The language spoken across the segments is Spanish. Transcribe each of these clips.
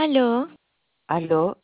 Aló, Aló,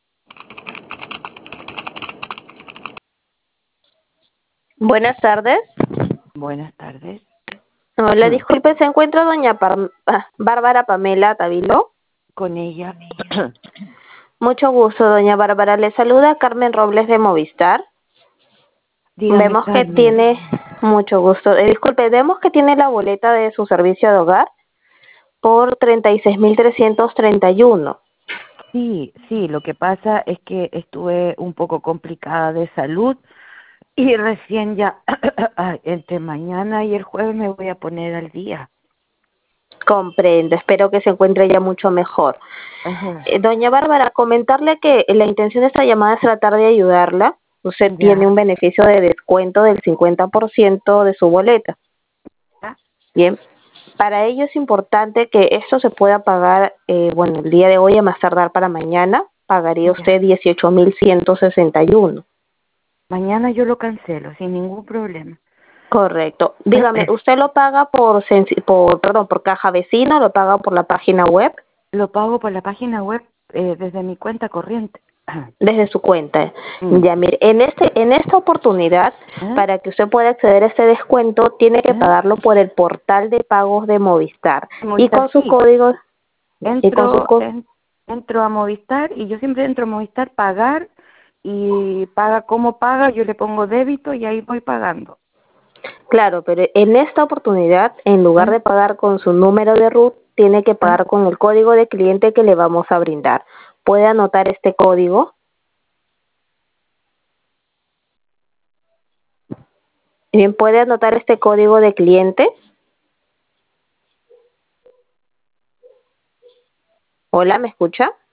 Buenas tardes. buenas tardes. Hola, disculpe, ¿se encuentra doña Bárbara Pamela Tavilo? Con ella. Mucho gusto, doña Bárbara. Le saluda Carmen Robles de Movistar. Dígame, Vemos que Carmen. tiene mucho gusto. Disculpe, vemos que tiene la boleta de su servicio de hogar por 36.331. Sí, sí, lo que pasa es que estuve un poco complicada de salud y recién ya entre mañana y el jueves me voy a poner al día. Comprendo, espero que se encuentre ya mucho mejor. Ajá. Doña Bárbara, comentarle que la intención de esta llamada es tratar de ayudarla. Usted tiene Ya. un beneficio de descuento del 50% de su boleta. Bien, para ello es importante que esto se pueda pagar, el día de hoy a más tardar para mañana, pagaría Ya. usted 18.161. Mañana yo lo cancelo sin ningún problema. Correcto. Dígame, ¿usted lo paga por caja vecina o lo paga por la página web? Lo pago por la página web desde mi cuenta corriente. Desde su cuenta. Mm. Ya, mire, en esta oportunidad, ¿Eh? para que usted pueda acceder a este descuento, tiene que ¿Eh? pagarlo por el portal de pagos de Movistar. Y Movistar, con su sí. código, y con su Entro, co- en- entro a Movistar y yo siempre entro a Movistar pagar y paga como paga, yo le pongo débito y ahí voy pagando. Claro, pero en esta oportunidad, en lugar ¿Eh? de pagar con su número de RUT, tiene que ¿Eh? pagar con el código de cliente que le vamos a brindar. ¿Puede anotar este código? Bien, ¿puede anotar este código de cliente? Hola, ¿me escucha?